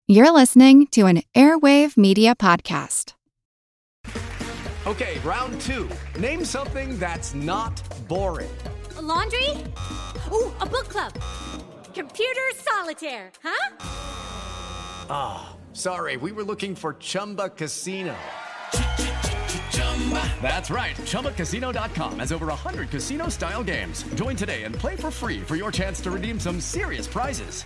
You're listening to an Airwave Media Podcast. Okay, round two. Name something that's not boring. A laundry? Ooh, a book club. Computer solitaire, huh? Ah, sorry, we were looking for Chumba Casino. That's right, ChumbaCasino.com has over 100 casino-style games. Join today and play for free for your chance to redeem some serious prizes.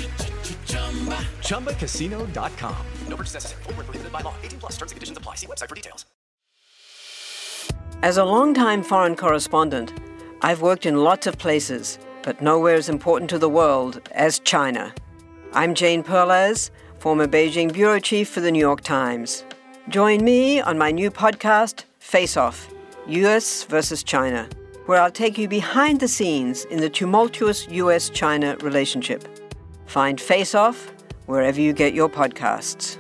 ChumbaCasino.com. No purchase necessary. Void where prohibited by law. 18+ terms and conditions apply. See website for details. As a longtime foreign correspondent, I've worked in lots of places, but nowhere as important to the world as China. I'm Jane Perlez, former Beijing bureau chief for the New York Times. Join me on my new podcast, Face Off, U.S. versus China, where I'll take you behind the scenes in the tumultuous U.S.-China relationship. Find Face Off wherever you get your podcasts.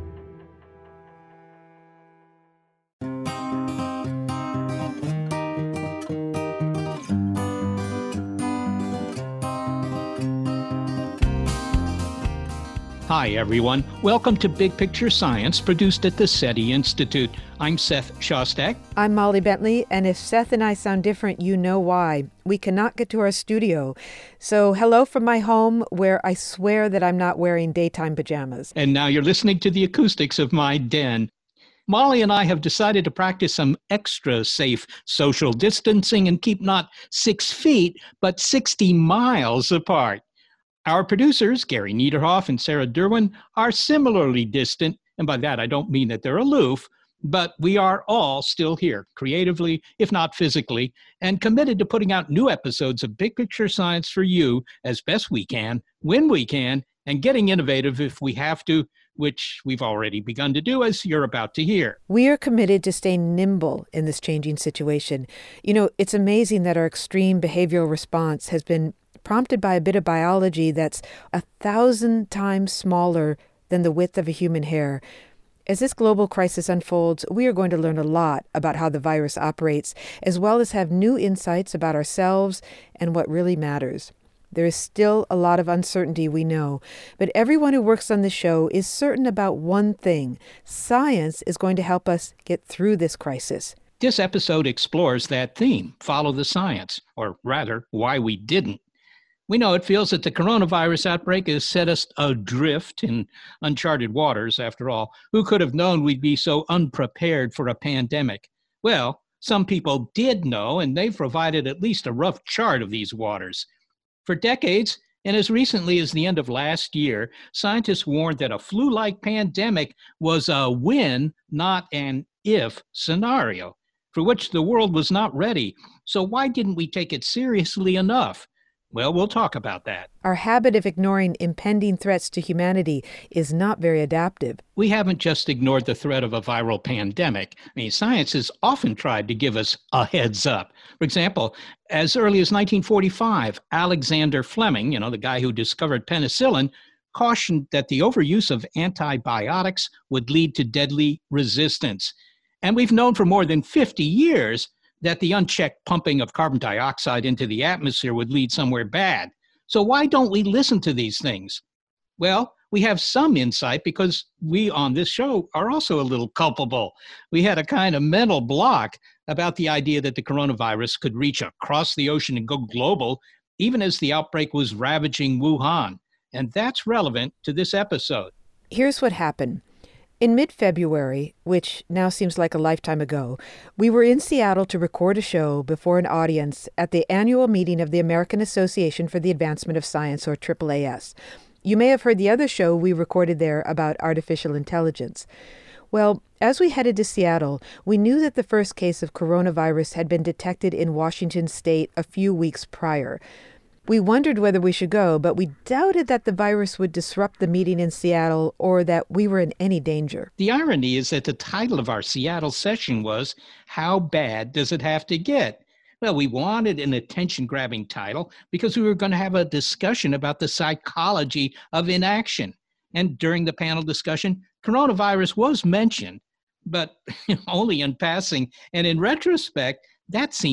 Hi, everyone. Welcome to Big Picture Science, produced at the SETI Institute. I'm Seth Shostak. I'm Molly Bentley, and if Seth and I sound different, you know why. We cannot get to our studio. So hello from my home, where I swear that I'm not wearing daytime pajamas. And now you're listening to the acoustics of my den. Molly and I have decided to practice some extra safe social distancing and keep not 6 feet, but 60 miles apart. Our producers, Gary Niederhoff and Sarah Derwin, are similarly distant, and by that I don't mean that they're aloof, but we are all still here, creatively, if not physically, and committed to putting out new episodes of Big Picture Science for you as best we can, when we can, and getting innovative if we have to, which we've already begun to do, as you're about to hear. We are committed to stay nimble in this changing situation. You know, it's amazing that our extreme behavioral response has been prompted by a bit of biology that's 1,000 times smaller than the width of a human hair. As this global crisis unfolds, we are going to learn a lot about how the virus operates, as well as have new insights about ourselves and what really matters. There is still a lot of uncertainty, we know, but everyone who works on the show is certain about one thing: science is going to help us get through this crisis. This episode explores that theme, follow the science, or rather, why we didn't. We know it feels that the coronavirus outbreak has set us adrift in uncharted waters, after all. Who could have known we'd be so unprepared for a pandemic? Well, some people did know, and they've provided at least a rough chart of these waters. For decades, and as recently as the end of last year, scientists warned that a flu-like pandemic was a when, not an if scenario, for which the world was not ready. So why didn't we take it seriously enough? Well, we'll talk about that. Our habit of ignoring impending threats to humanity is not very adaptive. We haven't just ignored the threat of a viral pandemic. Science has often tried to give us a heads up. For example, as early as 1945, Alexander Fleming, the guy who discovered penicillin, cautioned that the overuse of antibiotics would lead to deadly resistance. And we've known for more than 50 years that the unchecked pumping of carbon dioxide into the atmosphere would lead somewhere bad. So why don't we listen to these things? Well, we have some insight because we on this show are also a little culpable. We had a kind of mental block about the idea that the coronavirus could reach across the ocean and go global, even as the outbreak was ravaging Wuhan. And that's relevant to this episode. Here's what happened. In mid-February, which now seems like a lifetime ago, we were in Seattle to record a show before an audience at the annual meeting of the American Association for the Advancement of Science, or AAAS. You may have heard the other show we recorded there about artificial intelligence. Well, as we headed to Seattle, we knew that the first case of coronavirus had been detected in Washington state a few weeks prior. We wondered whether we should go, but we doubted that the virus would disrupt the meeting in Seattle or that we were in any danger. The irony is that the title of our Seattle session was, "How Bad Does It Have to Get?" Well, we wanted an attention-grabbing title because we were going to have a discussion about the psychology of inaction. And during the panel discussion, coronavirus was mentioned, but only in passing. And in retrospect, that seems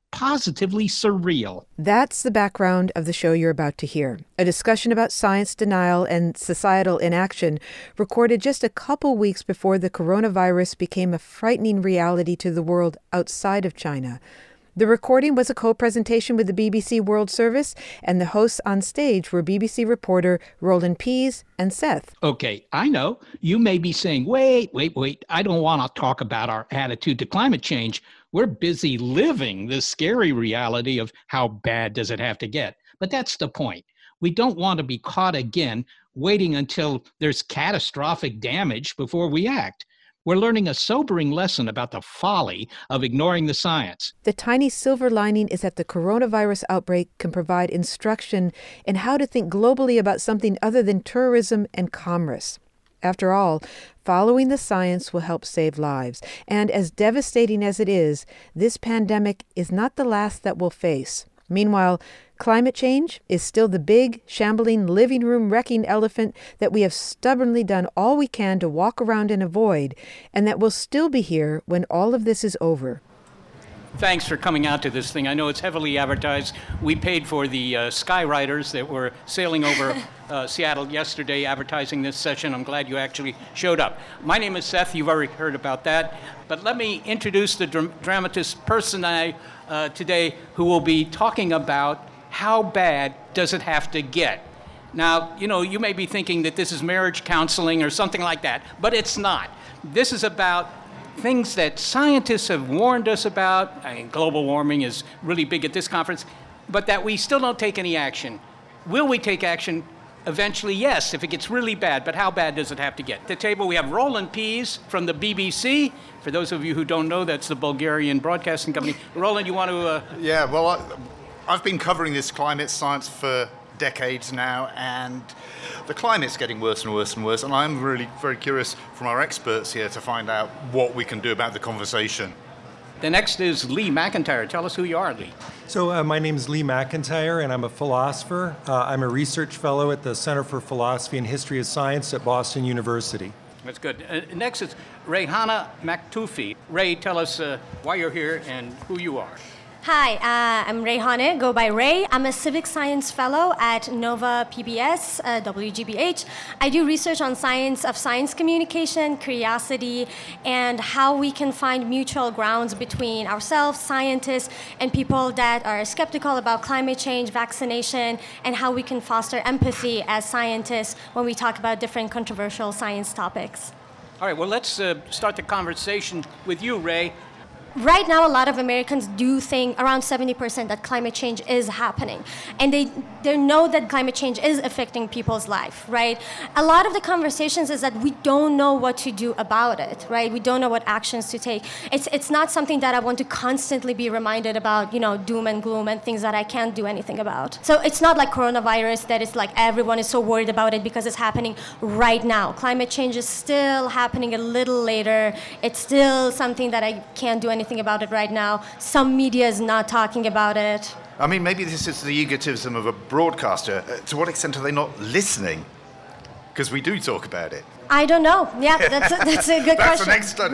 positively surreal. That's the background of the show you're about to hear. A discussion about science denial and societal inaction recorded just a couple weeks before the coronavirus became a frightening reality to the world outside of China. The recording was a co-presentation with the BBC World Service, and the hosts on stage were BBC reporter Roland Pease and Seth. Okay, I know. You may be saying, wait. I don't want to talk about our attitude to climate change. We're busy living this scary reality of how bad does it have to get. But that's the point. We don't want to be caught again waiting until there's catastrophic damage before we act. We're learning a sobering lesson about the folly of ignoring the science. The tiny silver lining is that the coronavirus outbreak can provide instruction in how to think globally about something other than tourism and commerce. After all, following the science will help save lives. And as devastating as it is, this pandemic is not the last that we'll face. Meanwhile, climate change is still the big, shambling, living room wrecking elephant that we have stubbornly done all we can to walk around and avoid, and that will still be here when all of this is over. Thanks for coming out to this thing. I know it's heavily advertised. We paid for the Skyriders that were sailing over Seattle yesterday advertising this session. I'm glad you actually showed up. My name is Seth. You've already heard about that. But let me introduce the dramatis personae today who will be talking about how bad does it have to get. Now, you may be thinking that this is marriage counseling or something like that, but it's not. This is about things that scientists have warned us about. I mean, global warming is really big at this conference, but that we still don't take any action. Will we take action? Eventually, yes, if it gets really bad, but how bad does it have to get? At the table, we have Roland Pease from the BBC. For those of you who don't know, that's the Bulgarian broadcasting company. Roland, you want to... Yeah, well, I've been covering this climate science for decades now, and the climate's getting worse and worse and worse, and I'm really very curious from our experts here to find out what we can do about the conversation. The next is Lee McIntyre. Tell us who you are, Lee. So my name is Lee McIntyre, and I'm a philosopher. I'm a research fellow at the Center for Philosophy and History of Science at Boston University. That's good. Next is Rayhana Maktoufi. Ray, tell us why you're here and who you are. Hi, I'm Rayhana, go by Ray. I'm a civic science fellow at Nova PBS, WGBH. I do research on science of science communication, curiosity, and how we can find mutual grounds between ourselves, scientists, and people that are skeptical about climate change, vaccination, and how we can foster empathy as scientists when we talk about different controversial science topics. All right, well, let's start the conversation with you, Ray. Right now, a lot of Americans do think, around 70%, that climate change is happening. And they know that climate change is affecting people's life, right? A lot of the conversations is that we don't know what to do about it, right? We don't know what actions to take. It's not something that I want to constantly be reminded about, doom and gloom and things that I can't do anything about. So it's not like coronavirus that it's like everyone is so worried about it because it's happening right now. Climate change is still happening a little later. It's still something that I can't do anything about it right now. Some media is not talking about it. I mean, maybe this is the egotism of a broadcaster. To what extent are they not listening? Because we do talk about it. I don't know. Yeah, that's a good that's question. That's the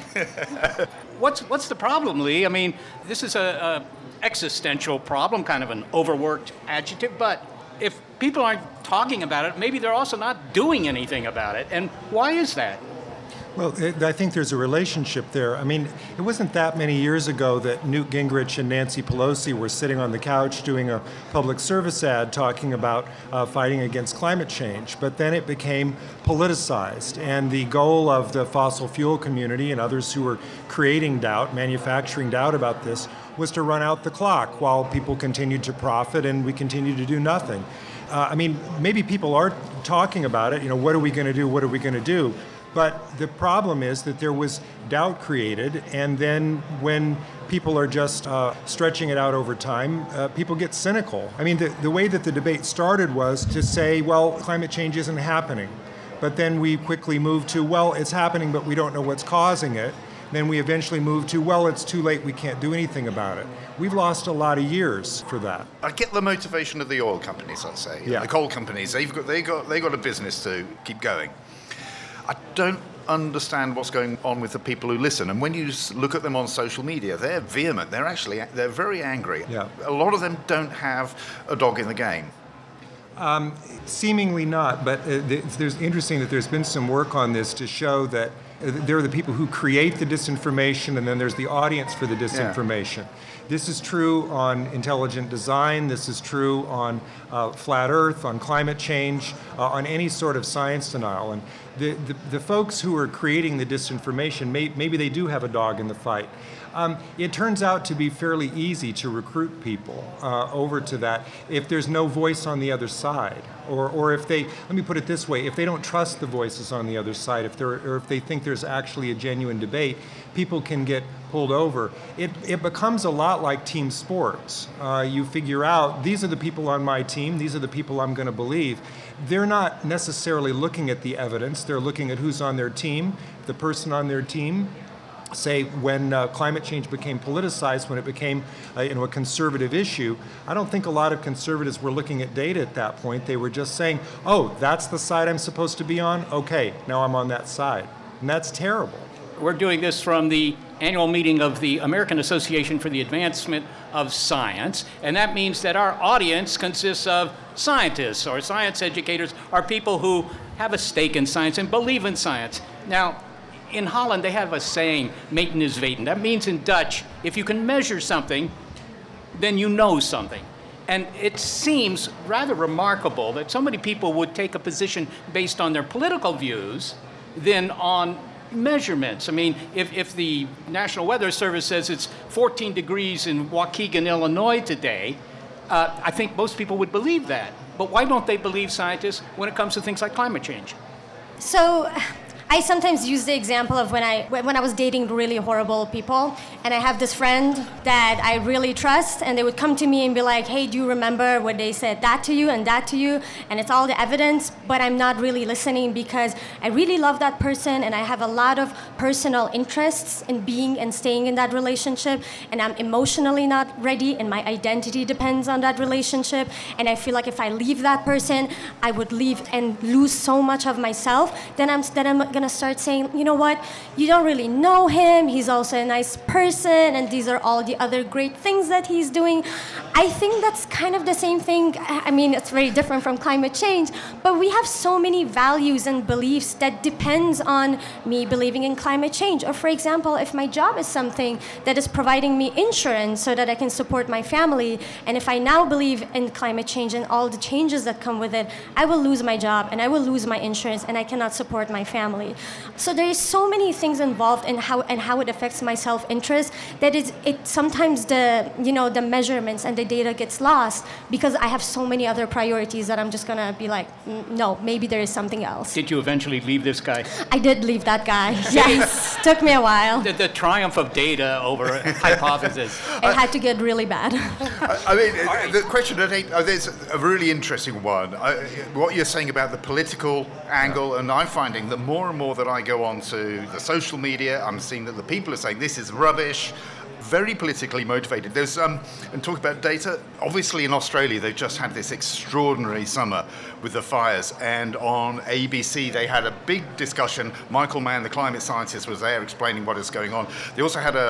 next study. What's the problem, Lee? I mean, this is a existential problem, kind of an overworked adjective, but if people aren't talking about it, maybe they're also not doing anything about it. And why is that? Well, I think there's a relationship there. I mean, it wasn't that many years ago that Newt Gingrich and Nancy Pelosi were sitting on the couch doing a public service ad talking about fighting against climate change. But then it became politicized. And the goal of the fossil fuel community and others who were creating doubt, manufacturing doubt about this, was to run out the clock while people continued to profit and we continued to do nothing. I mean, maybe people are talking about it. What are we going to do? What are we going to do? But the problem is that there was doubt created, and then when people are just stretching it out over time, people get cynical. I mean, the way that the debate started was to say, well, climate change isn't happening. But then we quickly moved to, well, it's happening, but we don't know what's causing it. Then we eventually moved to, well, it's too late, we can't do anything about it. We've lost a lot of years for that. I get the motivation of the oil companies, I'd say. Yeah. The coal companies, they got a business to keep going. I don't understand what's going on with the people who listen. And when you look at them on social media, they're vehement. They're very angry. Yeah. A lot of them don't have a dog in the game. Seemingly not, but there's interesting that there's been some work on this to show that there are the people who create the disinformation, and then there's the audience for the disinformation. Yeah. This is true on intelligent design. This is true on flat Earth, on climate change, on any sort of science denial. And the folks who are creating the disinformation, maybe they do have a dog in the fight. It turns out to be fairly easy to recruit people over to that if there's no voice on the other side, or if they, let me put it this way, if they don't trust the voices on the other side, or if they think there's actually a genuine debate, people can get pulled over. It becomes a lot like team sports. You figure out, these are the people on my team, these are the people I'm going to believe. They're not necessarily looking at the evidence, they're looking at who's on their team, the person on their team. Say, when climate change became politicized, when it became a conservative issue, I don't think a lot of conservatives were looking at data at that point. They were just saying, oh, that's the side I'm supposed to be on? Okay, now I'm on that side. And that's terrible. We're doing this from the annual meeting of the American Association for the Advancement of Science, and that means that our audience consists of scientists or science educators, or people who have a stake in science and believe in science. Now, in Holland, they have a saying, meten is weten. That means in Dutch, if you can measure something, then you know something. And it seems rather remarkable that so many people would take a position based on their political views than on measurements. I mean, if the National Weather Service says it's 14 degrees in Waukegan, Illinois today, I think most people would believe that. But why don't they believe scientists when it comes to things like climate change? So I sometimes use the example of when I was dating really horrible people, and I have this friend that I really trust, and they would come to me and be like, hey, do you remember when they said that to you and that to you? And it's all the evidence, but I'm not really listening because I really love that person, and I have a lot of personal interests in being and staying in that relationship, and I'm emotionally not ready, and my identity depends on that relationship, and I feel like if I leave that person, I would leave and lose so much of myself. Then I'm gonna start saying, you know what, you don't really know him, he's also a nice person, and these are all the other great things that he's doing. I think that's kind of the same thing. I mean, it's very different from climate change, but we have so many values and beliefs that depends on me believing in climate change. Or for example, if my job is something that is providing me insurance so that I can support my family, and if I now believe in climate change and all the changes that come with it, I will lose my job and I will lose my insurance and I cannot support my family. So there is so many things involved in how it affects my self-interest that it sometimes the measurements and the data gets lost because I have so many other priorities that I'm just gonna be like, no, maybe there is something else. Did you eventually leave this guy? I did leave that guy. Yes, took me a while. The triumph of data over a hypothesis. It had to get really bad. I mean, the question there's a really interesting one. What you're saying about the political angle, and I'm finding that more and more that I go on to the social media, I'm seeing that the people are saying this is rubbish, very politically motivated. There's and talk about data, obviously in Australia they've just had this extraordinary summer with the fires, and on ABC they had a big discussion. Michael Mann, the climate scientist, was there explaining what is going on. They also had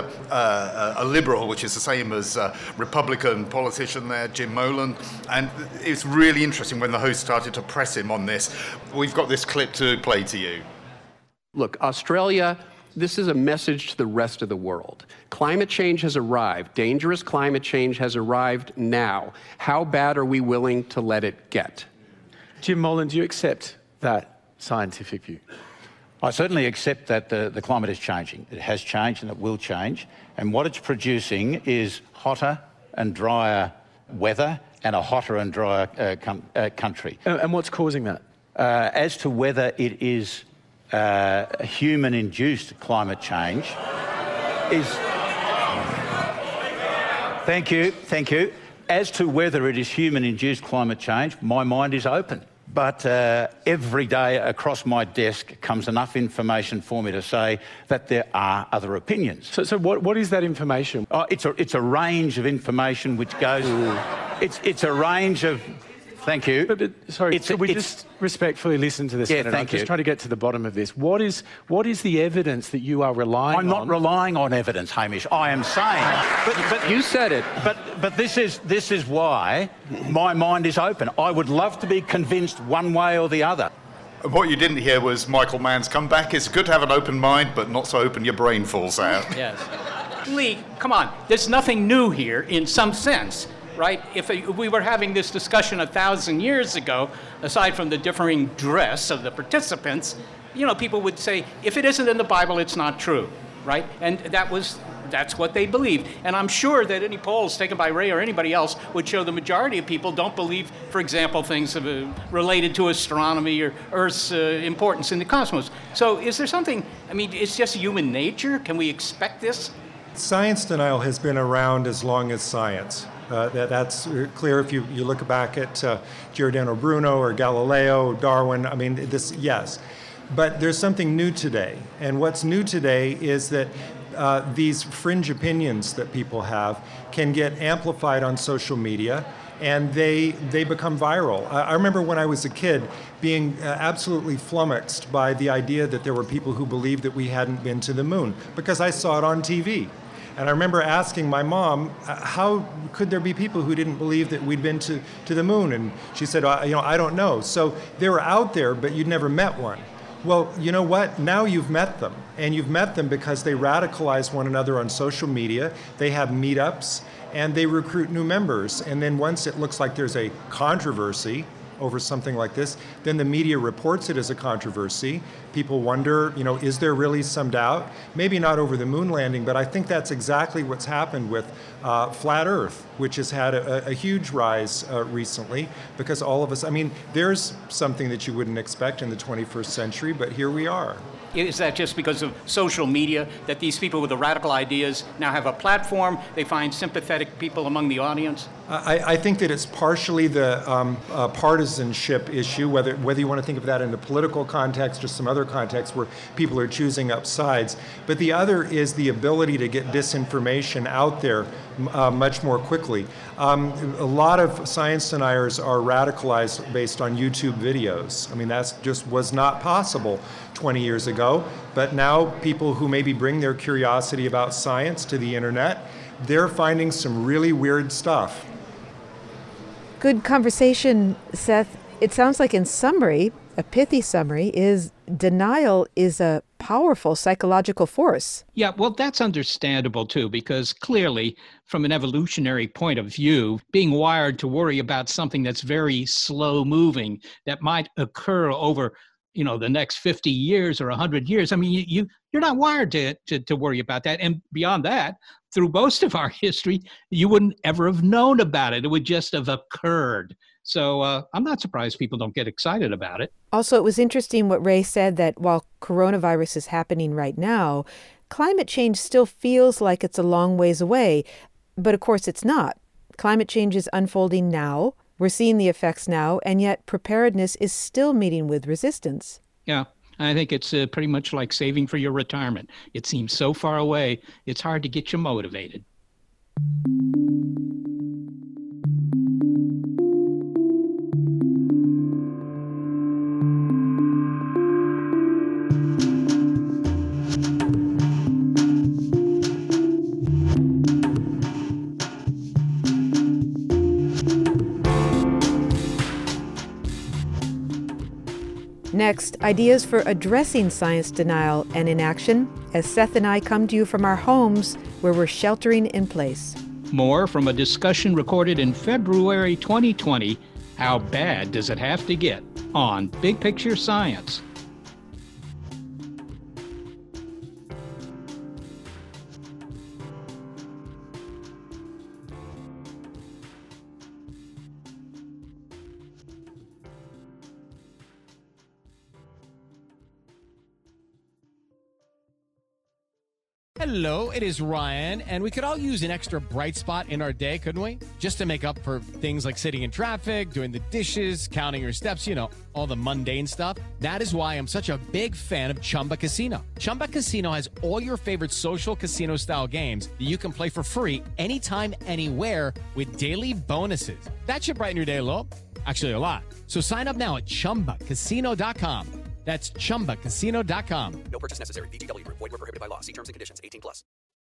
a liberal, which is the same as Republican politician there, Jim Molan, and it's really interesting when the host started to press him on this. We've got this clip to play to you. Look, Australia, this is a message to the rest of the world. Climate change has arrived. Dangerous climate change has arrived now. How bad are we willing to let it get? Jim Molan, do you accept that scientific view? I certainly accept that the climate is changing. It has changed and it will change. And what it's producing is hotter and drier weather and a hotter and drier country. And what's causing that? As to whether it is human-induced climate change is... Thank you. As to whether it is human-induced climate change, my mind is open. But every day across my desk comes enough information for me to say that there are other opinions. So what is that information? It's a range of information which goes... It's a range of Thank you. But sorry, could we just respectfully listen to this? Yeah, Senator? thank you. I'm just trying to get to the bottom of this. What is the evidence that you are relying on? I'm not relying on evidence, Hamish. I am saying... But you said it. But this is why my mind is open. I would love to be convinced one way or the other. What you didn't hear was Michael Mann's comeback. It's good to have an open mind, but not so open your brain falls out. Yes. Lee, come on. There's nothing new here in some sense, right? If we were having this discussion 1,000 years ago, aside from the differing dress of the participants, people would say, if it isn't in the Bible, it's not true, right? And that's what they believed. And I'm sure that any polls taken by Ray or anybody else would show the majority of people don't believe, for example, things related to astronomy or Earth's importance in the cosmos. So is there something, it's just human nature? Can we expect this? Science denial has been around as long as science. That's clear if you look back at Giordano Bruno or Galileo, Darwin. Yes. But there's something new today. And what's new today is that these fringe opinions that people have can get amplified on social media, and they become viral. I remember when I was a kid being absolutely flummoxed by the idea that there were people who believed that we hadn't been to the moon, because I saw it on TV. And I remember asking my mom, how could there be people who didn't believe that we'd been to the moon? And she said, I don't know. So they were out there, but you'd never met one. Well, you know what? Now you've met them. And you've met them because they radicalize one another on social media. They have meetups, and they recruit new members. And then once it looks like there's a controversy over something like this, then the media reports it as a controversy. People wonder, is there really some doubt? Maybe not over the moon landing, but I think that's exactly what's happened with Flat Earth, which has had a huge rise recently, because all of us, there's something that you wouldn't expect in the 21st century, but here we are. Is that just because of social media, that these people with the radical ideas now have a platform? They find sympathetic people among the audience? I think that it's partially the partisanship issue, whether you want to think of that in the political context or some other context where people are choosing up sides. But the other is the ability to get disinformation out there much more quickly. A lot of science deniers are radicalized based on YouTube videos. That just was not possible 20 years ago. But now people who maybe bring their curiosity about science to the internet, they're finding some really weird stuff. Good conversation, Seth. It sounds like in summary, a pithy summary, is denial is a powerful psychological force. Yeah, well, that's understandable too, because clearly, from an evolutionary point of view, being wired to worry about something that's very slow moving, that might occur over, the next 50 years or 100 years. You're not wired to worry about that. And beyond that, through most of our history, you wouldn't ever have known about it. It would just have occurred. So I'm not surprised people don't get excited about it. Also, it was interesting what Ray said, that while coronavirus is happening right now, climate change still feels like it's a long ways away. But of course, it's not. Climate change is unfolding now. We're seeing the effects now, and yet preparedness is still meeting with resistance. Yeah, I think it's pretty much like saving for your retirement. It seems so far away, it's hard to get you motivated. Next, ideas for addressing science denial and inaction as Seth and I come to you from our homes where we're sheltering in place. More from a discussion recorded in February 2020, How Bad Does It Have to Get? On Big Picture Science. Hello, it is Ryan, and we could all use an extra bright spot in our day, couldn't we? Just to make up for things like sitting in traffic, doing the dishes, counting your steps, all the mundane stuff. That is why I'm such a big fan of Chumba Casino. Chumba Casino has all your favorite social casino-style games that you can play for free anytime, anywhere with daily bonuses. That should brighten your day a little. Actually, a lot. So sign up now at ChumbaCasino.com. That's ChumbaCasino.com. No purchase necessary. VGW Group. Void where prohibited by law. See terms and conditions. 18 plus.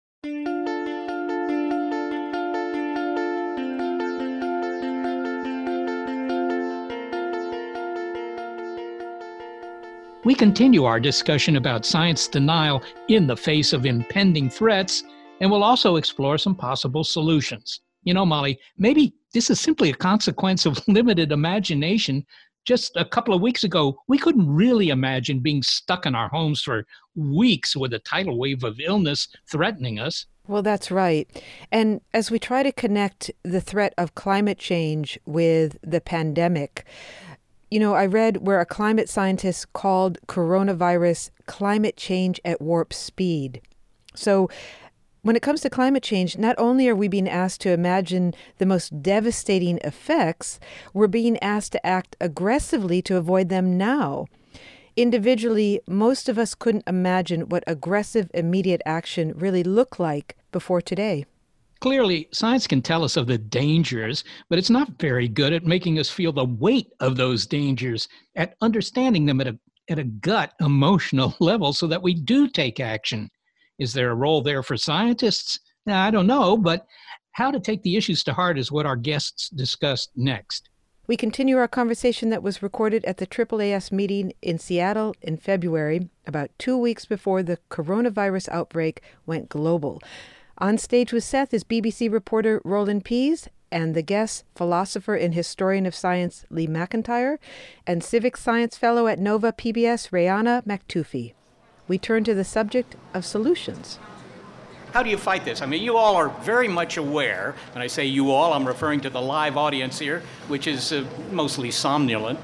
We continue our discussion about science denial in the face of impending threats, and we'll also explore some possible solutions. You know, Molly, maybe this is simply a consequence of limited imagination. Just a couple of weeks ago, we couldn't really imagine being stuck in our homes for weeks with a tidal wave of illness threatening us. Well, that's right. And as we try to connect the threat of climate change with the pandemic, you know, I read where a climate scientist called coronavirus climate change at warp speed. So when it comes to climate change, not only are we being asked to imagine the most devastating effects, we're being asked to act aggressively to avoid them now. Individually, most of us couldn't imagine what aggressive, immediate action really looked like before today. Clearly, science can tell us of the dangers, but it's not very good at making us feel the weight of those dangers, at understanding them at a gut emotional level so that we do take action. Is there a role there for scientists? I don't know, but how to take the issues to heart is what our guests discussed next. We continue our conversation that was recorded at the AAAS meeting in Seattle in February, about 2 weeks before the coronavirus outbreak went global. On stage with Seth is BBC reporter Roland Pease and the guests, philosopher and historian of science Lee McIntyre and civic science fellow at Nova PBS Rayana McTuffie. We turn to the subject of solutions. How do you fight this? I mean, you all are very much aware, and I say you all, I'm referring to the live audience here, which is mostly somnolent.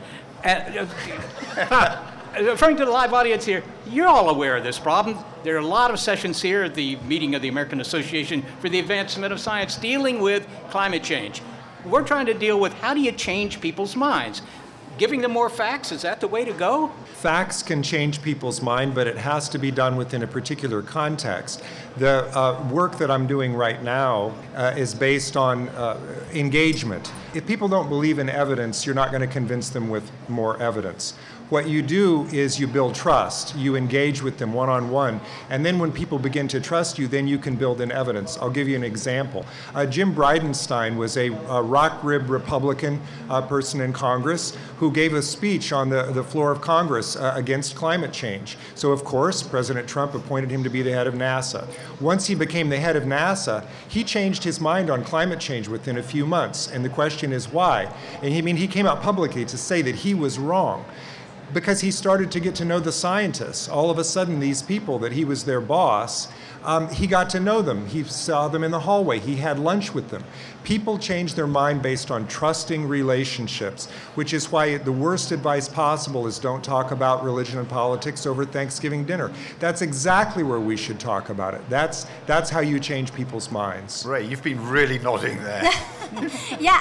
Referring to the live audience here, you're all aware of this problem. There are a lot of sessions here at the meeting of the American Association for the Advancement of Science dealing with climate change. We're trying to deal with how do you change people's minds? Giving them more facts, is that the way to go? Facts can change people's mind, but it has to be done within a particular context. The work that I'm doing right now is based on engagement. If people don't believe in evidence, you're not going to convince them with more evidence. What you do is you build trust. You engage with them one-on-one. And then when people begin to trust you, then you can build in evidence. I'll give you an example. Jim Bridenstine was a rock-ribbed Republican person in Congress who gave a speech on the floor of Congress against climate change. So, of course, President Trump appointed him to be the head of NASA. Once he became the head of NASA, he changed his mind on climate change within a few months. And the question is why? And he came out publicly to say that he was wrong. Because he started to get to know the scientists. All of a sudden, these people that he was their boss, he got to know them. He saw them in the hallway. He had lunch with them. People change their mind based on trusting relationships, which is why the worst advice possible is don't talk about religion and politics over Thanksgiving dinner. That's exactly where we should talk about it. That's how you change people's minds. Ray, you've been really nodding there. Yeah,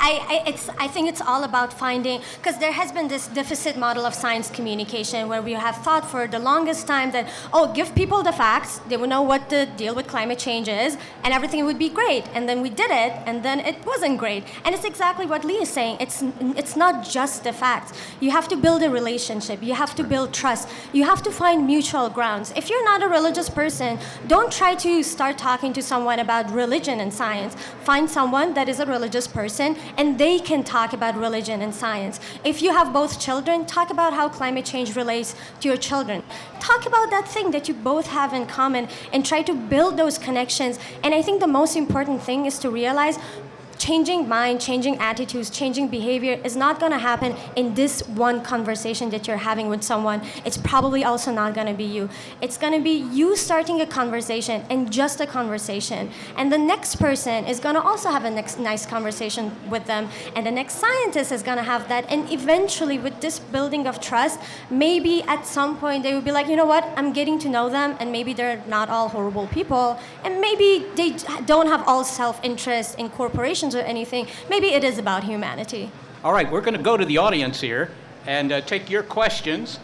I think it's all about finding, because there has been this deficit model of science communication where we have thought for the longest time that, give people the facts, they would know what the deal with climate change is, and everything would be great. And then we did it, and then it wasn't great. And it's exactly what Lee is saying. It's not just the facts. You have to build a relationship. You have to build trust. You have to find mutual grounds. If you're not a religious person, don't try to start talking to someone about religion and science. Find someone that is a religious person, and they can talk about religion and science. If you have both children, talk about how climate change relates to your children. Talk about that thing that you both have in common and try to build those connections. And I think the most important thing is to realize changing mind, changing attitudes, changing behavior is not going to happen in this one conversation that you're having with someone. It's probably also not going to be you. It's going to be you starting a conversation, and just a conversation. And the next person is going to also have a nice conversation with them. And the next scientist is going to have that. And eventually, with this building of trust, maybe at some point they will be like, you know what, I'm getting to know them, and maybe they're not all horrible people. And maybe they don't have all self-interest in corporations or anything. Maybe it is about humanity. All right, we're going to go to the audience here and take your questions.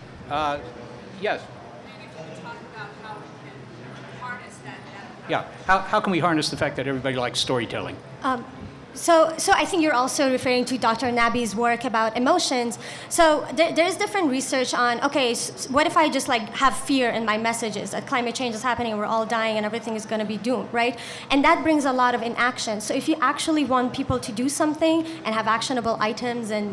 Yes? Maybe we can talk about how we can harness that. Yeah, how can we harness the fact that everybody likes storytelling? So I think you're also referring to Dr. Nabi's work about emotions. So there's different research on, okay, what if I just like have fear in my messages that climate change is happening and we're all dying and everything is going to be doomed, right? And that brings a lot of inaction. So if you actually want people to do something and have actionable items and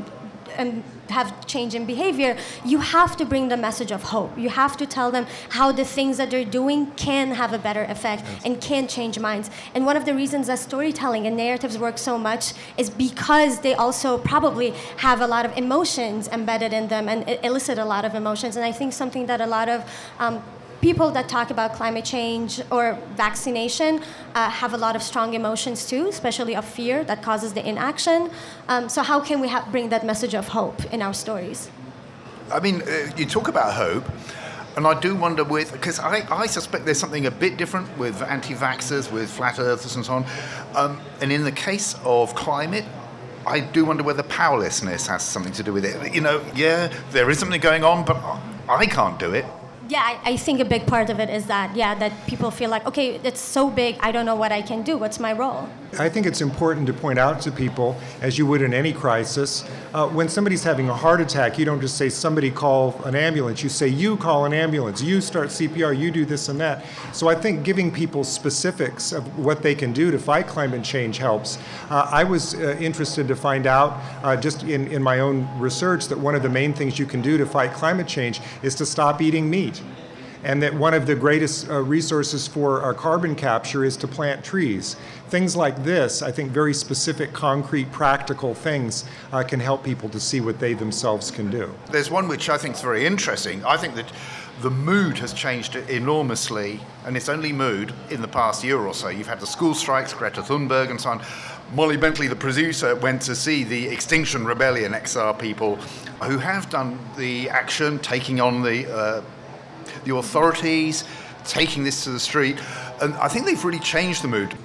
have change in behavior, you have to bring the message of hope. You have to tell them how the things that they're doing can have a better effect and can change minds. And one of the reasons that storytelling and narratives work so much is because they also probably have a lot of emotions embedded in them and elicit a lot of emotions. And I think something that a lot of people that talk about climate change or vaccination have a lot of strong emotions too, especially of fear that causes the inaction. So how can we bring that message of hope in our stories? I mean, you talk about hope, and I do wonder because I suspect there's something a bit different with anti-vaxxers, with flat earthers and so on. And in the case of climate, I do wonder whether powerlessness has something to do with it. You know, yeah, there is something going on, but I can't do it. Yeah, I think a big part of it is that people feel like, okay, it's so big, I don't know what I can do. What's my role? I think it's important to point out to people, as you would in any crisis, when somebody's having a heart attack, you don't just say, somebody call an ambulance. You say, you call an ambulance, you start CPR, you do this and that. So I think giving people specifics of what they can do to fight climate change helps. I was interested to find out, just in my own research, that one of the main things you can do to fight climate change is to stop eating meat. And that one of the greatest resources for carbon capture is to plant trees. Things like this, I think very specific, concrete, practical things can help people to see what they themselves can do. There's one which I think is very interesting. I think that the mood has changed enormously, and it's only mood in the past year or so. You've had the school strikes, Greta Thunberg and so on. Molly Bentley, the producer, went to see the Extinction Rebellion XR people who have done the action, taking on the authorities, taking this to the street, and I think they've really changed the mood.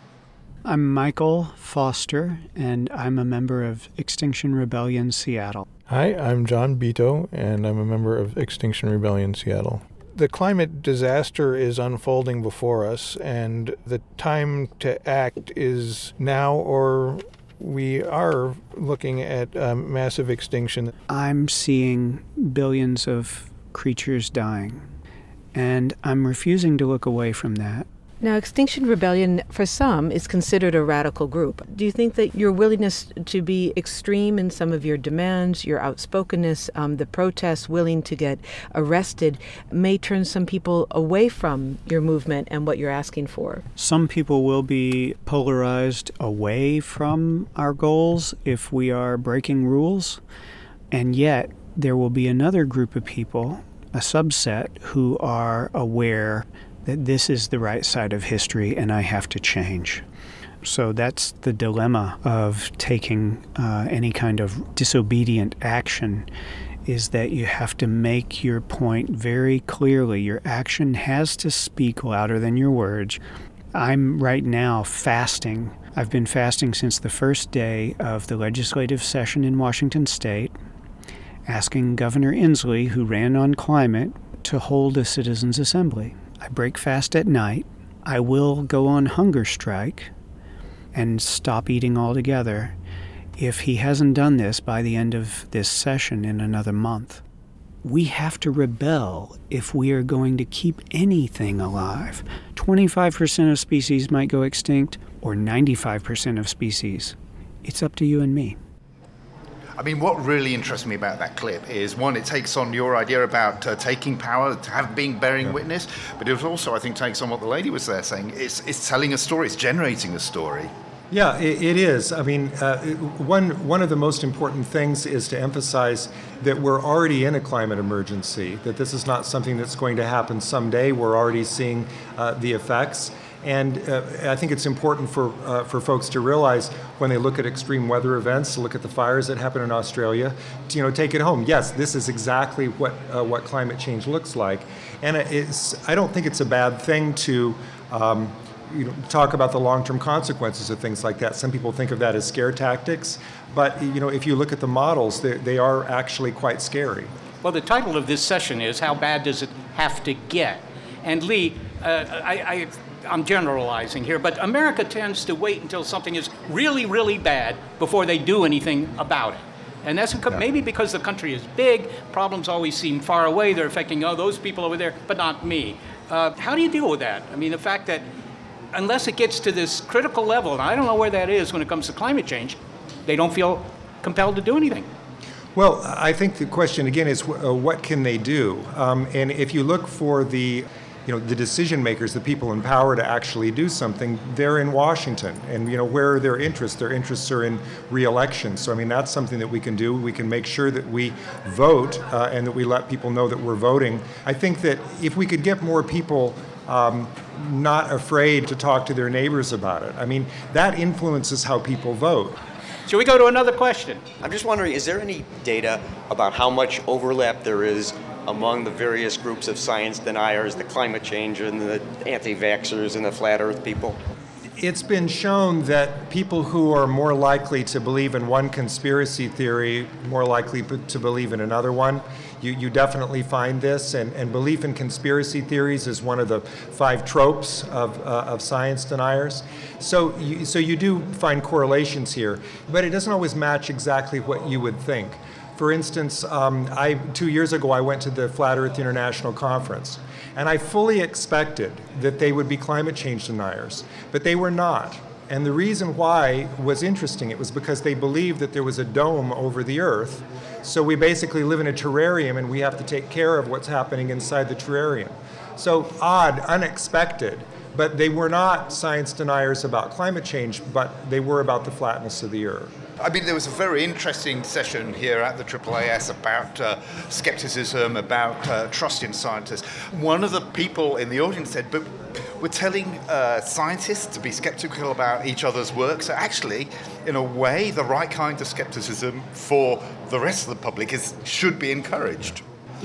I'm Michael Foster, and I'm a member of Extinction Rebellion Seattle. Hi, I'm John Beto, and I'm a member of Extinction Rebellion Seattle. The climate disaster is unfolding before us, and the time to act is now, or we are looking at massive extinction. I'm seeing billions of creatures dying, and I'm refusing to look away from that. Now, Extinction Rebellion, for some, is considered a radical group. Do you think that your willingness to be extreme in some of your demands, your outspokenness, the protests, willing to get arrested, may turn some people away from your movement and what you're asking for? Some people will be polarized away from our goals if we are breaking rules, and yet there will be another group of people, a subset, who are aware that this is the right side of history and I have to change. So that's the dilemma of taking any kind of disobedient action, is that you have to make your point very clearly. Your action has to speak louder than your words. I'm right now fasting. I've been fasting since the first day of the legislative session in Washington State, asking Governor Inslee, who ran on climate, to hold a citizens' assembly. I break fast at night. I will go on hunger strike and stop eating altogether if he hasn't done this by the end of this session in another month. We have to rebel if we are going to keep anything alive. 25% of species might go extinct, or 95% of species. It's up to you and me. I mean, what really interests me about that clip is, one, it takes on your idea about taking power, bearing witness, but it also, I think, takes on what the lady was there saying. It's telling a story, it's generating a story. Yeah, it is. I mean, one of the most important things is to emphasize that we're already in a climate emergency, that this is not something that's going to happen someday. We're already seeing the effects. And I think it's important for folks to realize when they look at extreme weather events, to look at the fires that happen in Australia, to, take it home. Yes, this is exactly what climate change looks like. And I don't think it's a bad thing to talk about the long-term consequences of things like that. Some people think of that as scare tactics, but if you look at the models, they are actually quite scary. Well, the title of this session is, How Bad Does It Have to Get? And Lee, I'm generalizing here, but America tends to wait until something is really, really bad before they do anything about it. And that's maybe because the country is big, problems always seem far away, they're affecting those people over there, but not me. How do you deal with that? I mean, the fact that unless it gets to this critical level, and I don't know where that is when it comes to climate change, they don't feel compelled to do anything. Well, I think the question again is what can they do? And if you look for the decision makers, the people in power to actually do something, they're in Washington. And where are their interests? Their interests are in re-election. So I mean, that's something that we can do. We can make sure that we vote and that we let people know that we're voting. I think that if we could get more people not afraid to talk to their neighbors about it, I mean, that influences how people vote. Should we go to another question? I'm just wondering, is there any data about how much overlap there is among the various groups of science deniers, the climate change and the anti-vaxxers and the flat earth people? It's been shown that people who are more likely to believe in one conspiracy theory, more likely to believe in another one. You definitely find this, and belief in conspiracy theories is one of the 5 tropes of science deniers. So you do find correlations here, but it doesn't always match exactly what you would think. For instance, 2 years ago I went to the Flat Earth International Conference, and I fully expected that they would be climate change deniers, but they were not. And the reason why was interesting. It was because they believed that there was a dome over the Earth, so we basically live in a terrarium and we have to take care of what's happening inside the terrarium. So odd, unexpected, but they were not science deniers about climate change, but they were about the flatness of the Earth. I mean, there was a very interesting session here at the AAAS about skepticism, about trust in scientists. One of the people in the audience said, but we're telling scientists to be skeptical about each other's work. So actually, in a way, the right kind of skepticism for the rest of the public should be encouraged.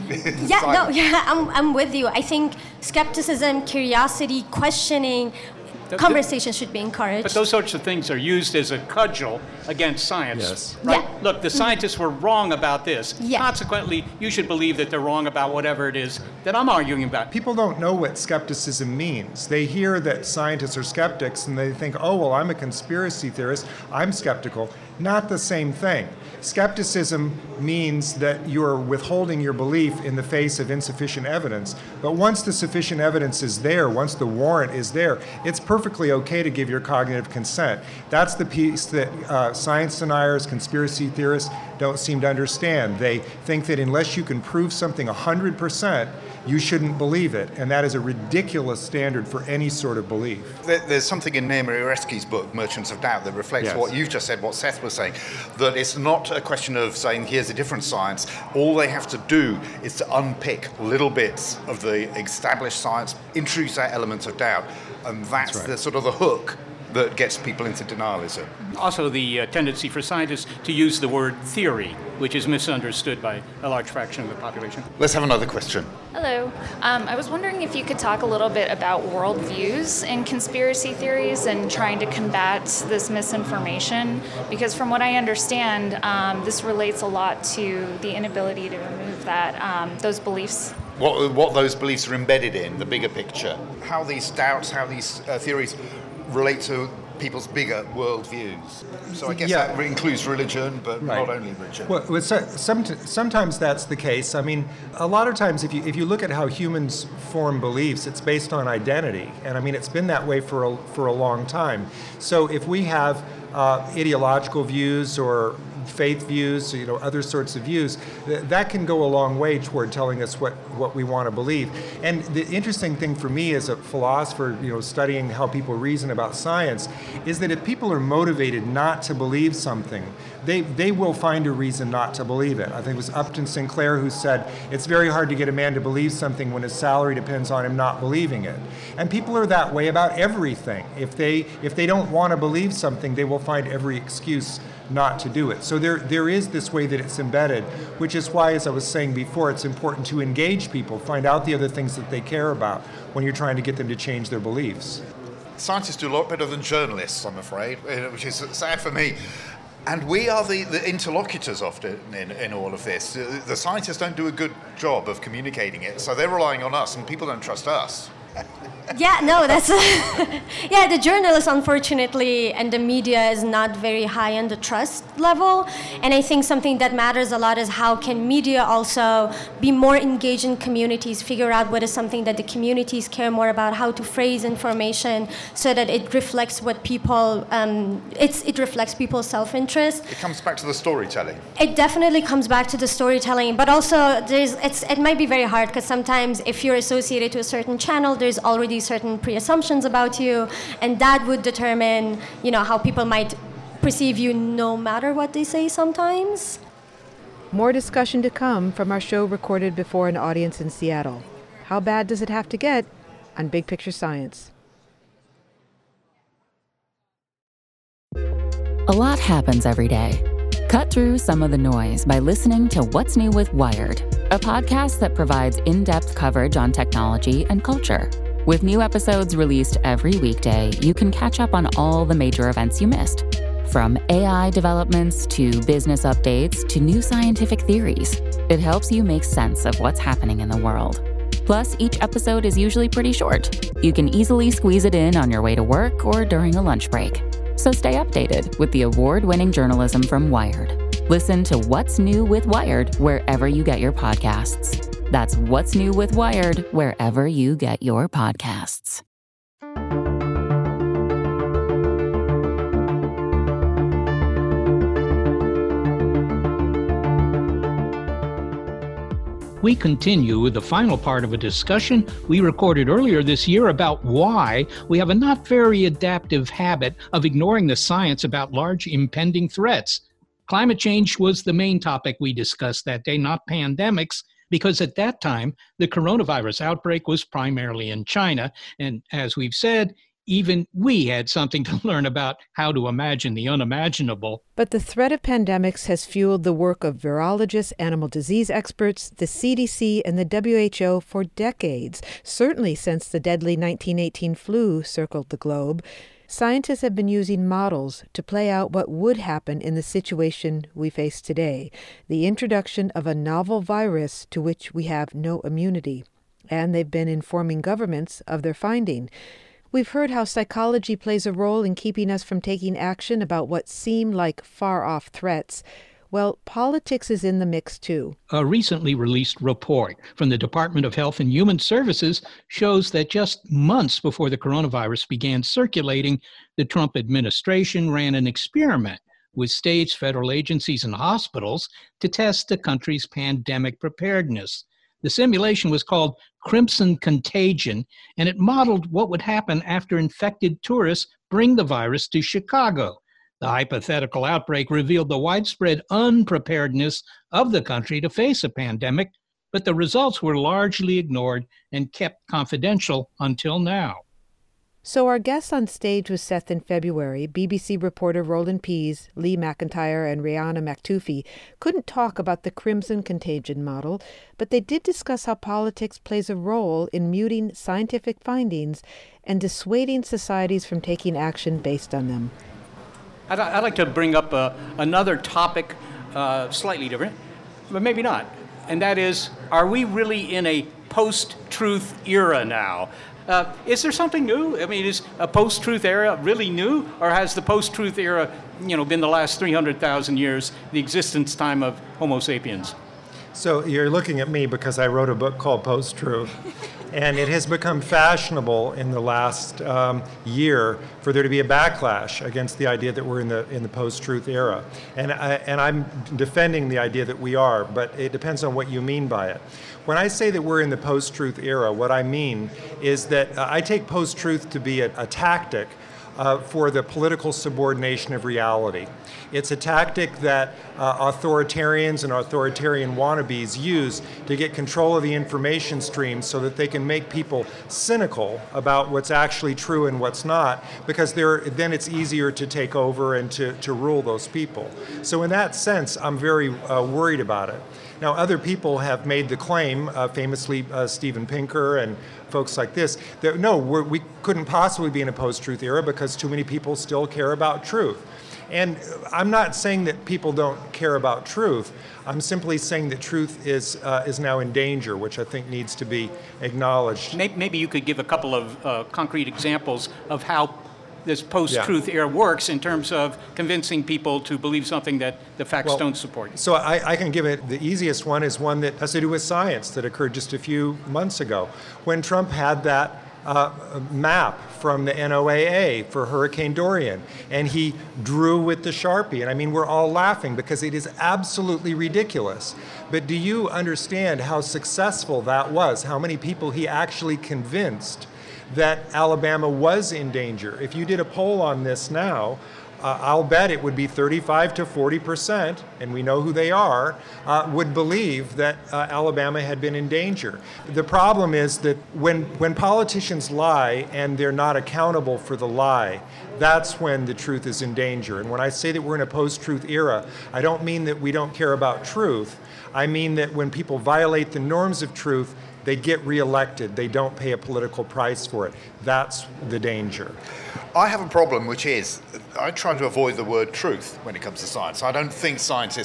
I'm with you. I think skepticism, curiosity, questioning, conversation should be encouraged. But those sorts of things are used as a cudgel against science. Yes. Right? Yeah. Look, the scientists were wrong about this. Yeah. Consequently, you should believe that they're wrong about whatever it is that I'm arguing about. People don't know what skepticism means. They hear that scientists are skeptics and they think, oh, well, I'm a conspiracy theorist, I'm skeptical. Not the same thing. Skepticism means that you're withholding your belief in the face of insufficient evidence. But once the sufficient evidence is there, once the warrant is there, it's perfectly okay to give your cognitive consent. That's the piece that science deniers, conspiracy theorists don't seem to understand. They think that unless you can prove something 100%, you shouldn't believe it. And that is a ridiculous standard for any sort of belief. There's something in Naomi Oreskes' book, Merchants of Doubt, that reflects what you've just said, what Seth was saying, that it's not a question of saying, here's a different science. All they have to do is to unpick little bits of the established science, introduce that element of doubt, and that's the sort of the hook that gets people into denialism. Also, the tendency for scientists to use the word theory, which is misunderstood by a large fraction of the population. Let's have another question. Hello. I was wondering if you could talk a little bit about worldviews and conspiracy theories and trying to combat this misinformation, because from what I understand, this relates a lot to the inability to remove those beliefs. What those beliefs are embedded in, the bigger picture. How these doubts, how these theories relate to people's bigger worldviews. So I guess that includes religion, but not only religion. Well, sometimes that's the case. I mean, a lot of times if you look at how humans form beliefs, it's based on identity. And I mean, it's been that way for a long time. So if we have ideological views or faith views, other sorts of views, that can go a long way toward telling us what we want to believe. And the interesting thing for me as a philosopher, studying how people reason about science, is that if people are motivated not to believe something, they will find a reason not to believe it. I think it was Upton Sinclair who said, it's very hard to get a man to believe something when his salary depends on him not believing it. And people are that way about everything. If they don't want to believe something, they will find every excuse not to do it. So there is this way that it's embedded, which is why, as I was saying before, it's important to engage people, find out the other things that they care about when you're trying to get them to change their beliefs. Scientists do a lot better than journalists, I'm afraid, which is sad for me. And we are the interlocutors often in all of this. The scientists don't do a good job of communicating it, so they're relying on us, and people don't trust us. Yeah, no, that's yeah. The journalists, unfortunately, and the media is not very high on the trust level. And I think something that matters a lot is how can media also be more engaged in communities, figure out what is something that the communities care more about, how to phrase information so that it reflects what people, it reflects people's self-interest. It comes back to the storytelling. It definitely comes back to the storytelling, but also it might be very hard because sometimes if you're associated to a certain channel, there's already certain pre-assumptions about you, and that would determine, how people might perceive you no matter what they say sometimes. More discussion to come from our show recorded before an audience in Seattle. How bad does it have to get on Big Picture Science? A lot happens every day. Cut through some of the noise by listening to What's New with Wired, a podcast that provides in-depth coverage on technology and culture. With new episodes released every weekday, you can catch up on all the major events you missed. From AI developments to business updates to new scientific theories, it helps you make sense of what's happening in the world. Plus, each episode is usually pretty short. You can easily squeeze it in on your way to work or during a lunch break. So stay updated with the award-winning journalism from Wired. Listen to What's New with Wired wherever you get your podcasts. That's What's New with Wired wherever you get your podcasts. We continue with the final part of a discussion we recorded earlier this year about why we have a not very adaptive habit of ignoring the science about large impending threats. Climate change was the main topic we discussed that day, not pandemics, because at that time, the coronavirus outbreak was primarily in China. And as we've said, even we had something to learn about how to imagine the unimaginable. But the threat of pandemics has fueled the work of virologists, animal disease experts, the CDC, and the WHO for decades, certainly since the deadly 1918 flu circled the globe. Scientists have been using models to play out what would happen in the situation we face today, the introduction of a novel virus to which we have no immunity. And they've been informing governments of their finding. We've heard how psychology plays a role in keeping us from taking action about what seem like far-off threats. Well, politics is in the mix, too. A recently released report from the Department of Health and Human Services shows that just months before the coronavirus began circulating, the Trump administration ran an experiment with states, federal agencies, and hospitals to test the country's pandemic preparedness. The simulation was called Crimson Contagion, and it modeled what would happen after infected tourists bring the virus to Chicago. The hypothetical outbreak revealed the widespread unpreparedness of the country to face a pandemic, but the results were largely ignored and kept confidential until now. So our guests on stage with Seth in February, BBC reporter Roland Pease, Lee McIntyre, and Rihanna McTuffie, couldn't talk about the Crimson Contagion model, but they did discuss how politics plays a role in muting scientific findings and dissuading societies from taking action based on them. I'd like to bring up another topic, slightly different, but maybe not. And that is, are we really in a post-truth era now? Is there something new? I mean, is a post-truth era really new? Or has the post-truth era, been the last 300,000 years, the existence time of Homo sapiens? So you're looking at me because I wrote a book called Post-Truth. And it has become fashionable in the last year for there to be a backlash against the idea that we're in the post-truth era. And I'm defending the idea that we are, but it depends on what you mean by it. When I say that we're in the post-truth era, what I mean is that I take post-truth to be a tactic for the political subordination of reality. It's a tactic that authoritarians and authoritarian wannabes use to get control of the information stream so that they can make people cynical about what's actually true and what's not, because then it's easier to take over and to rule those people. So in that sense, I'm very worried about it. Now, other people have made the claim, famously Steven Pinker and folks like this, that we couldn't possibly be in a post-truth era because too many people still care about truth. And I'm not saying that people don't care about truth. I'm simply saying that truth is now in danger, which I think needs to be acknowledged. Maybe you could give a couple of concrete examples of how this post-truth era works in terms of convincing people to believe something that the facts don't support. So I can give it, the easiest one is one that has to do with science that occurred just a few months ago. When Trump had that map from the NOAA for Hurricane Dorian, and he drew with the Sharpie. And I mean, we're all laughing because it is absolutely ridiculous. But do you understand how successful that was? How many people he actually convinced that Alabama was in danger? If you did a poll on this now, I'll bet it would be 35 to 40%, and we know who they are, would believe that Alabama had been in danger. The problem is that when politicians lie and they're not accountable for the lie, that's when the truth is in danger. And when I say that we're in a post-truth era, I don't mean that we don't care about truth. I mean that when people violate the norms of truth, they get reelected. They don't pay a political price for it. That's the danger. I have a problem, which is I try to avoid the word truth when it comes to science. I don't think scientists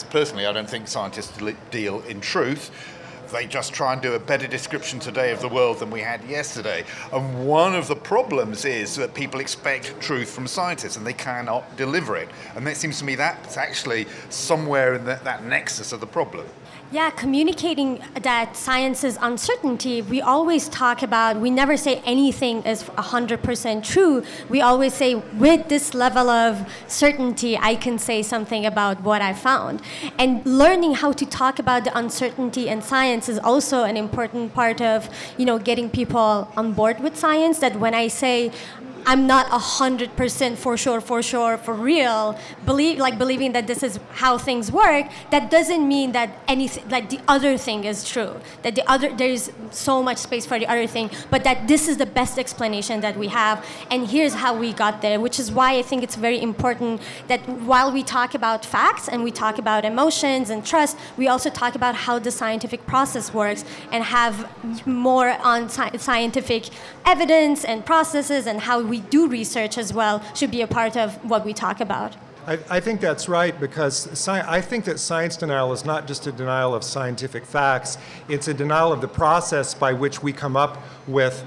deal in truth. They just try and do a better description today of the world than we had yesterday. And one of the problems is that people expect truth from scientists and they cannot deliver it. And it seems to me that's actually somewhere in that nexus of the problem. Yeah, communicating that science is uncertainty, we always talk about, we never say anything is 100% true. We always say, with this level of certainty, I can say something about what I found. And learning how to talk about the uncertainty in science is also an important part of, getting people on board with science, that when I say, I'm not 100% for real, believing that this is how things work, that doesn't mean that anything, like the other thing is true, that there is so much space for the other thing, but that this is the best explanation that we have, and here's how we got there, which is why I think it's very important that while we talk about facts and we talk about emotions and trust, we also talk about how the scientific process works and have more on scientific evidence and processes, and how we do research as well should be a part of what we talk about. I think that's right, because I think that science denial is not just a denial of scientific facts, it's a denial of the process by which we come up with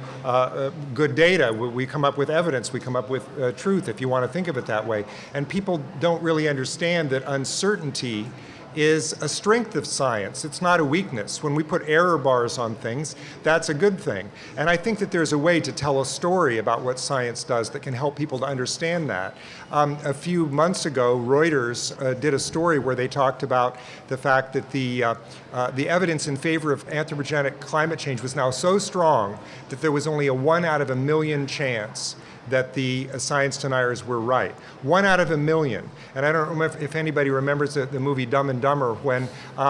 good data, we come up with evidence, we come up with truth, if you want to think of it that way. And people don't really understand that uncertainty is a strength of science. It's not a weakness. When we put error bars on things, that's a good thing. And I think that there's a way to tell a story about what science does that can help people to understand that. A few months ago, Reuters did a story where they talked about the fact that the evidence in favor of anthropogenic climate change was now so strong that there was only a 1 out of a million chance that the science deniers were right. 1 out of a million. And I don't remember if anybody remembers the movie Dumb and Dumber, when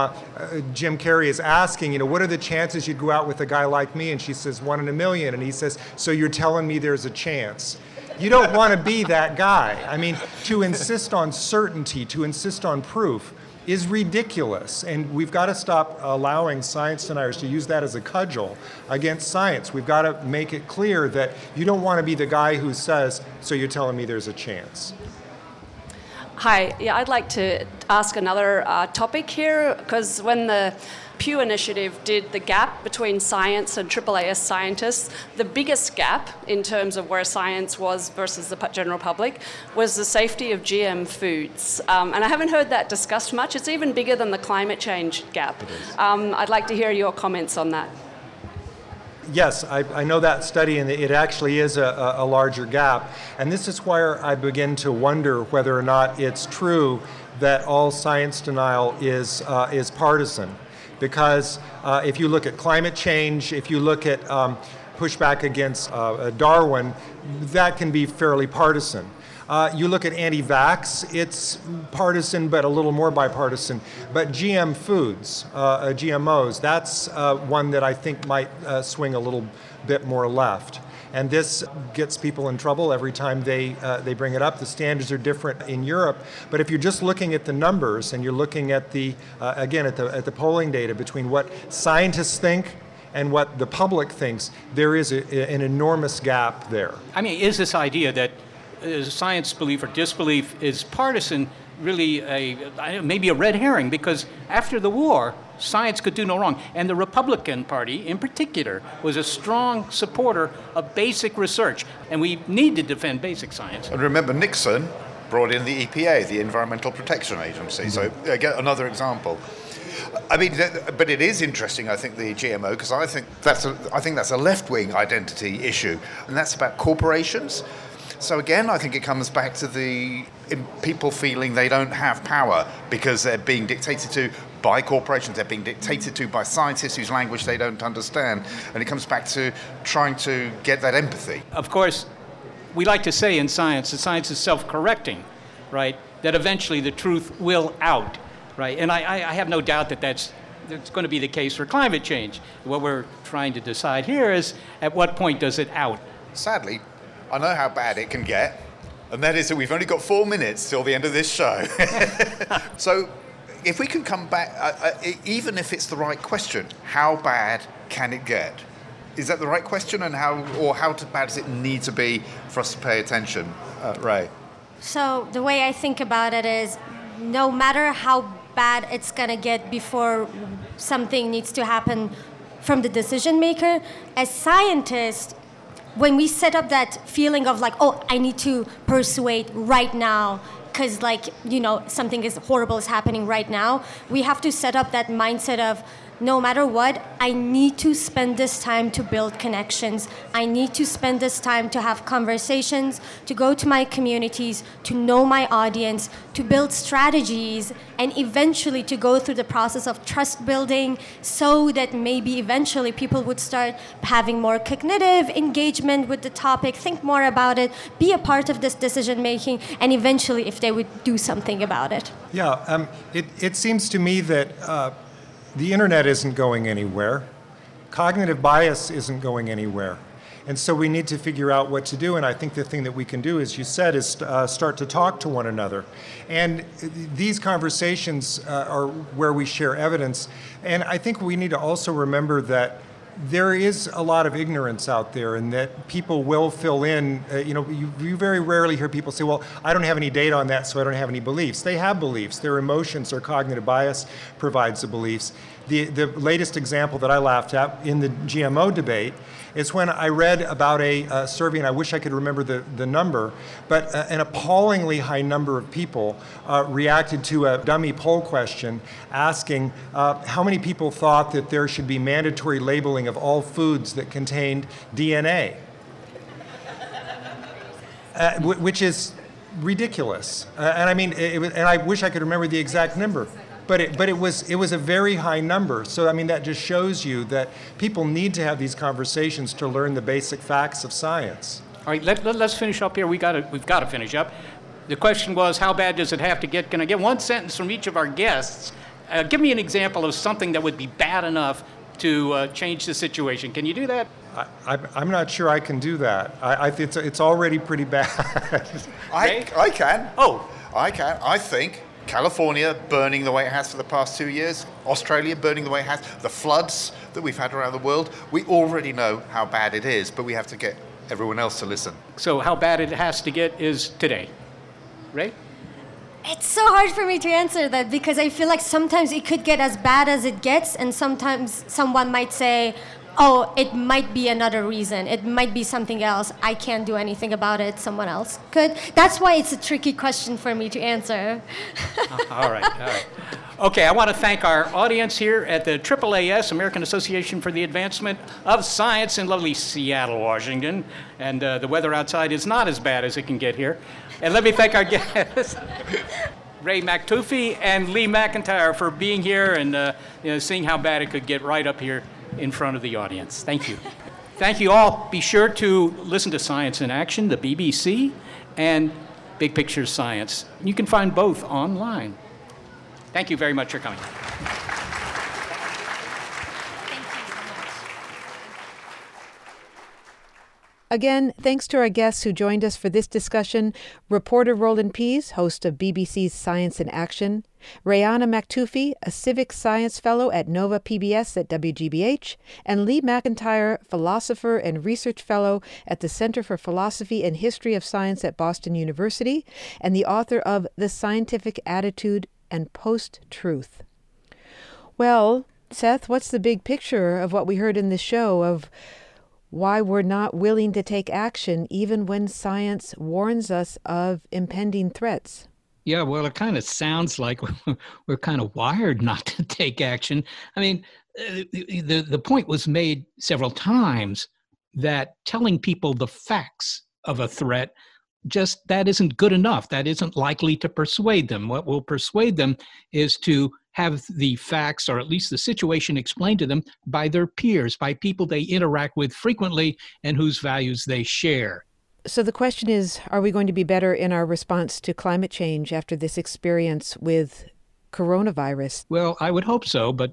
Jim Carrey is asking, what are the chances you'd go out with a guy like me? And she says, 1 in a million. And he says, so you're telling me there's a chance. You don't want to be that guy. I mean, to insist on certainty, to insist on proof, is ridiculous, and we've got to stop allowing science deniers to use that as a cudgel against science. We've got to make it clear that you don't want to be the guy who says, so you're telling me there's a chance. Hi, I'd like to ask another topic here, because when the Pew Initiative did the gap between science and AAAS scientists, the biggest gap in terms of where science was versus the general public was the safety of GM foods. And I haven't heard that discussed much. It's even bigger than the climate change gap. I'd like to hear your comments on that. Yes, I know that study, and it actually is a larger gap. And this is where I begin to wonder whether or not it's true that all science denial is partisan. Because if you look at climate change, if you look at pushback against Darwin, that can be fairly partisan. You look at anti-vax, it's partisan, but a little more bipartisan. But GM foods, GMOs, that's one that I think might swing a little bit more left. And this gets people in trouble every time they bring it up. The standards are different in Europe. But if you're just looking at the numbers and you're looking at the polling data between what scientists think and what the public thinks, there is an enormous gap there. I mean, is this idea that science belief or disbelief is partisan really maybe a red herring, because after the war, science could do no wrong. And the Republican Party, in particular, was a strong supporter of basic research. And we need to defend basic science. And remember, Nixon brought in the EPA, the Environmental Protection Agency. So again, another example. I mean, but it is interesting, I think, the GMO, because I think that's a left-wing identity issue, and that's about corporations. So again, I think it comes back to people feeling they don't have power because they're being dictated to by corporations, they're being dictated to by scientists whose language they don't understand, and it comes back to trying to get that empathy. Of course, we like to say in science that science is self-correcting, right? That eventually the truth will out, right? And I have no doubt that that's going to be the case for climate change. What we're trying to decide here is, at what point does it out? Sadly, I know how bad it can get, and that is that we've only got 4 minutes till the end of this show. So if we can come back, even if it's the right question, how bad can it get? Is that the right question, and how bad does it need to be for us to pay attention? Ray? So the way I think about it is, no matter how bad it's going to get before something needs to happen from the decision maker, as scientists, when we set up that feeling of like, oh, I need to persuade right now because, like, something horrible is happening right now, we have to set up that mindset of, no matter what, I need to spend this time to build connections. I need to spend this time to have conversations, to go to my communities, to know my audience, to build strategies, and eventually to go through the process of trust building so that maybe eventually people would start having more cognitive engagement with the topic, think more about it, be a part of this decision making, and eventually if they would do something about it. Yeah, it seems to me that the internet isn't going anywhere. Cognitive bias isn't going anywhere. And so we need to figure out what to do. And I think the thing that we can do, as you said, is start to talk to one another. And these conversations are where we share evidence. And I think we need to also remember that there is a lot of ignorance out there, and that people will fill in. You very rarely hear people say, well, I don't have any data on that, so I don't have any beliefs. They have beliefs. Their emotions or cognitive bias provides the beliefs. The latest example that I laughed at in the GMO debate is when I read about a survey, and I wish I could remember the number, but an appallingly high number of people reacted to a dummy poll question asking how many people thought that there should be mandatory labeling of all foods that contained DNA, which is ridiculous. And I mean, and I wish I could remember the exact number. But it was a very high number. So I mean, that just shows you that people need to have these conversations to learn the basic facts of science. All right, let's finish up here. We've got to finish up. The question was, how bad does it have to get? Can I get one sentence from each of our guests? Give me an example of something that would be bad enough to change the situation. Can you do that? I'm not sure I can do that. It's already pretty bad. I can. Oh, I can. I think California burning the way it has for the past 2 years, Australia burning the way it has, the floods that we've had around the world, we already know how bad it is, but we have to get everyone else to listen. So how bad it has to get is today, right? It's so hard for me to answer that, because I feel like sometimes it could get as bad as it gets, and sometimes someone might say, oh, it might be another reason. It might be something else. I can't do anything about it. Someone else could. That's why it's a tricky question for me to answer. All right. Okay, I want to thank our audience here at the AAAS, American Association for the Advancement of Science in lovely Seattle, Washington. And the weather outside is not as bad as it can get here. And let me thank our guests, Ray McTuffie and Lee McIntyre, for being here and seeing how bad it could get right up here in front of the audience. Thank you. Thank you all. Be sure to listen to Science in Action, the BBC, and Big Picture Science. You can find both online. Thank you very much for coming. Again, thanks to our guests who joined us for this discussion, reporter Roland Pease, host of BBC's Science in Action, Rayana McTuffie, a civic science fellow at Nova PBS at WGBH, and Lee McIntyre, philosopher and research fellow at the Center for Philosophy and History of Science at Boston University, and the author of The Scientific Attitude and Post-Truth. Well, Seth, what's the big picture of what we heard in the show of why we're not willing to take action even when science warns us of impending threats? Yeah, well, it kind of sounds like we're kind of wired not to take action. I mean, the point was made several times that telling people the facts of a threat, just that isn't good enough. That isn't likely to persuade them. What will persuade them is to have the facts, or at least the situation, explained to them by their peers, by people they interact with frequently and whose values they share. So the question is, are we going to be better in our response to climate change after this experience with coronavirus? Well, I would hope so, but,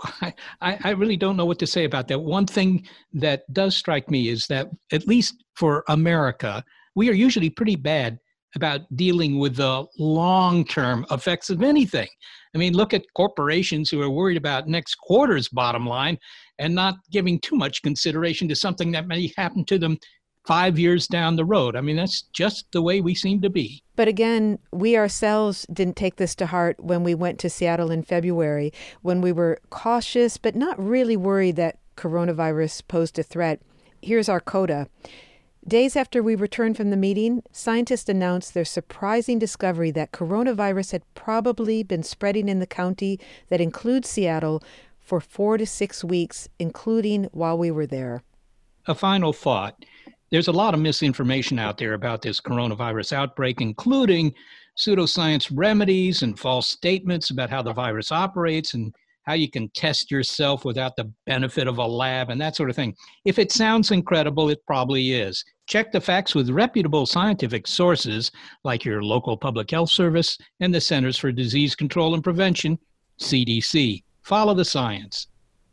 I really don't know what to say about that. One thing that does strike me is that, at least for America, we are usually pretty bad about dealing with the long-term effects of anything. I mean, look at corporations who are worried about next quarter's bottom line and not giving too much consideration to something that may happen to them 5 years down the road. I mean, that's just the way we seem to be. But again, we ourselves didn't take this to heart when we went to Seattle in February, when we were cautious but not really worried that coronavirus posed a threat. Here's our coda. Days after we returned from the meeting, scientists announced their surprising discovery that coronavirus had probably been spreading in the county that includes Seattle for 4 to 6 weeks, including while we were there. A final thought. There's a lot of misinformation out there about this coronavirus outbreak, including pseudoscience remedies and false statements about how the virus operates and how you can test yourself without the benefit of a lab and that sort of thing. If it sounds incredible, it probably is. Check the facts with reputable scientific sources like your local public health service and the Centers for Disease Control and Prevention, CDC. Follow the science.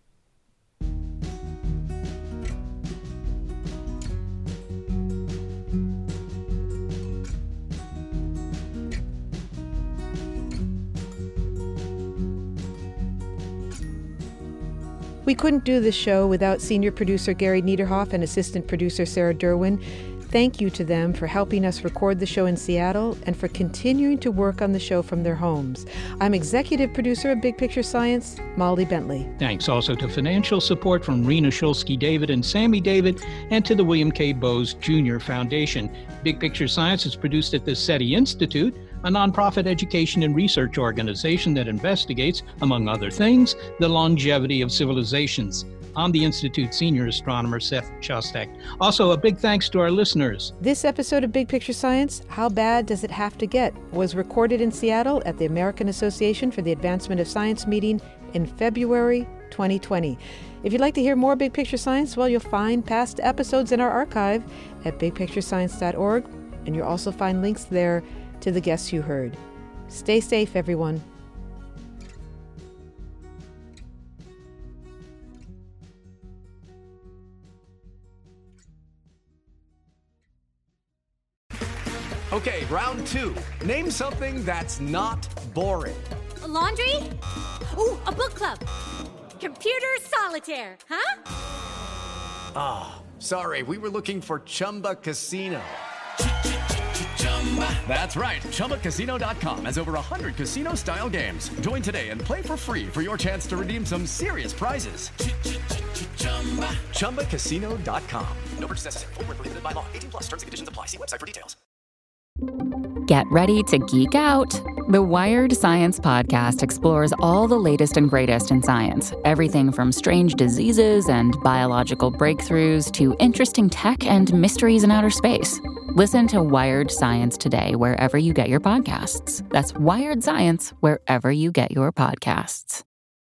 We couldn't do this show without senior producer Gary Niederhoff and assistant producer Sarah Derwin. Thank you to them for helping us record the show in Seattle and for continuing to work on the show from their homes. I'm executive producer of Big Picture Science, Molly Bentley. Thanks also to financial support from Rena Shulsky-David and Sammy David, and to the William K. Bowes Jr. Foundation. Big Picture Science is produced at the SETI Institute, a nonprofit education and research organization that investigates, among other things, the longevity of civilizations. I'm the Institute's senior astronomer, Seth Shostak. Also, a big thanks to our listeners. This episode of Big Picture Science, How Bad Does It Have to Get?, was recorded in Seattle at the American Association for the Advancement of Science meeting in February 2020. If you'd like to hear more Big Picture Science, well, you'll find past episodes in our archive at bigpicturescience.org, and you'll also find links there to the guests you heard. Stay safe, everyone. Okay, round two. Name something that's not boring. A laundry? Ooh, a book club. Computer solitaire, huh? Ah, sorry, we were looking for Chumba Casino. That's right. ChumbaCasino.com has over 100 casino-style games. Join today and play for free for your chance to redeem some serious prizes. ChumbaCasino.com. No purchase necessary. Void where prohibited by law. 18+ terms and conditions apply. See website for details. Get ready to geek out. The Wired Science Podcast explores all the latest and greatest in science. Everything from strange diseases and biological breakthroughs to interesting tech and mysteries in outer space. Listen to Wired Science today wherever you get your podcasts. That's Wired Science wherever you get your podcasts.